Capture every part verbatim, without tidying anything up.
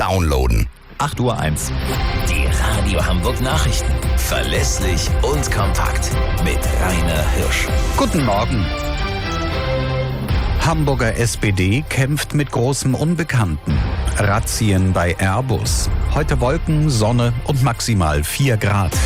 downloaden. acht Uhr eins. Die Radio Hamburg Nachrichten. Verlässlich und kompakt. Mit Rainer Hirsch. Guten Morgen. Hamburger S P D kämpft mit großem Unbekannten. Razzien bei Airbus. Heute Wolken, Sonne und maximal vier Grad.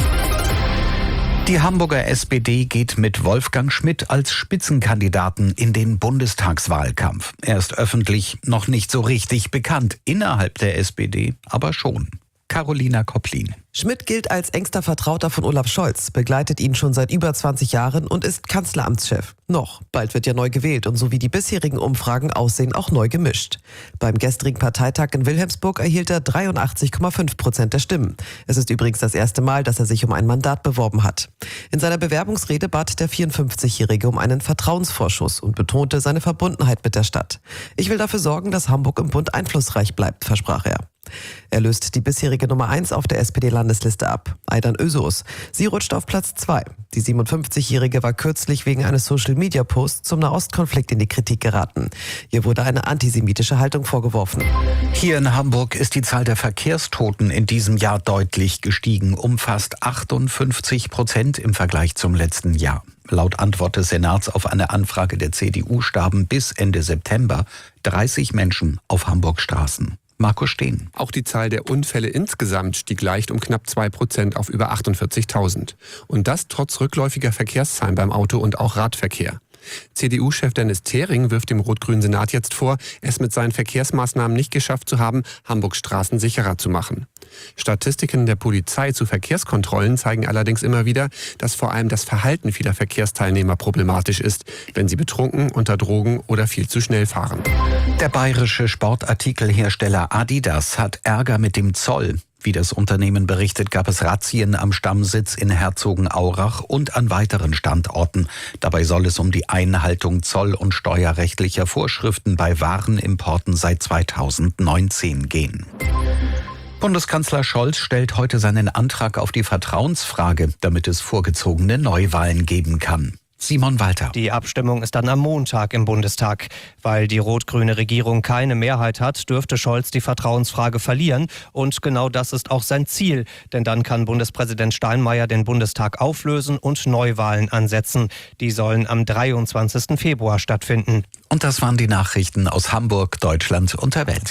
Die Hamburger S P D geht mit Wolfgang Schmidt als Spitzenkandidaten in den Bundestagswahlkampf. Er ist öffentlich noch nicht so richtig bekannt, innerhalb der S P D aber schon. Carolina Kopplin. Schmidt gilt als engster Vertrauter von Olaf Scholz, begleitet ihn schon seit über zwanzig Jahren und ist Kanzleramtschef. Noch, bald wird ja neu gewählt und so wie die bisherigen Umfragen aussehen, auch neu gemischt. Beim gestrigen Parteitag in Wilhelmsburg erhielt er dreiundachtzig Komma fünf Prozent der Stimmen. Es ist übrigens das erste Mal, dass er sich um ein Mandat beworben hat. In seiner Bewerbungsrede bat der vierundfünfzigjährige um einen Vertrauensvorschuss und betonte seine Verbundenheit mit der Stadt. Ich will dafür sorgen, dass Hamburg im Bund einflussreich bleibt, versprach er. Er löst die bisherige Nummer eins auf der S P D-Landesliste ab, Aydan Özos. Sie rutscht auf Platz zwei. Die siebenundfünfzigjährige war kürzlich wegen eines Social-Media-Posts zum Nahostkonflikt in die Kritik geraten. Ihr wurde eine antisemitische Haltung vorgeworfen. Hier in Hamburg ist die Zahl der Verkehrstoten in diesem Jahr deutlich gestiegen, um fast achtundfünfzig Prozent im Vergleich zum letzten Jahr. Laut Antwort des Senats auf eine Anfrage der C D U starben bis Ende September dreißig Menschen auf Hamburgs Straßen. Marco Steen. Auch die Zahl der Unfälle insgesamt stieg leicht um knapp zwei Prozent auf über achtundvierzigtausend. Und das trotz rückläufiger Verkehrszahlen beim Auto- und auch Radverkehr. C D U-Chef Dennis Thering wirft dem rot-grünen Senat jetzt vor, es mit seinen Verkehrsmaßnahmen nicht geschafft zu haben, Hamburgs Straßen sicherer zu machen. Statistiken der Polizei zu Verkehrskontrollen zeigen allerdings immer wieder, dass vor allem das Verhalten vieler Verkehrsteilnehmer problematisch ist, wenn sie betrunken, unter Drogen oder viel zu schnell fahren. Der bayerische Sportartikelhersteller Adidas hat Ärger mit dem Zoll. Wie das Unternehmen berichtet, gab es Razzien am Stammsitz in Herzogenaurach und an weiteren Standorten. Dabei soll es um die Einhaltung zoll- und steuerrechtlicher Vorschriften bei Warenimporten seit zweitausendneunzehn gehen. Bundeskanzler Scholz stellt heute seinen Antrag auf die Vertrauensfrage, damit es vorgezogene Neuwahlen geben kann. Simon Walter. Die Abstimmung ist dann am Montag im Bundestag. Weil die rot-grüne Regierung keine Mehrheit hat, dürfte Scholz die Vertrauensfrage verlieren. Und genau das ist auch sein Ziel. Denn dann kann Bundespräsident Steinmeier den Bundestag auflösen und Neuwahlen ansetzen. Die sollen am dreiundzwanzigsten Februar stattfinden. Und das waren die Nachrichten aus Hamburg, Deutschland und der Welt.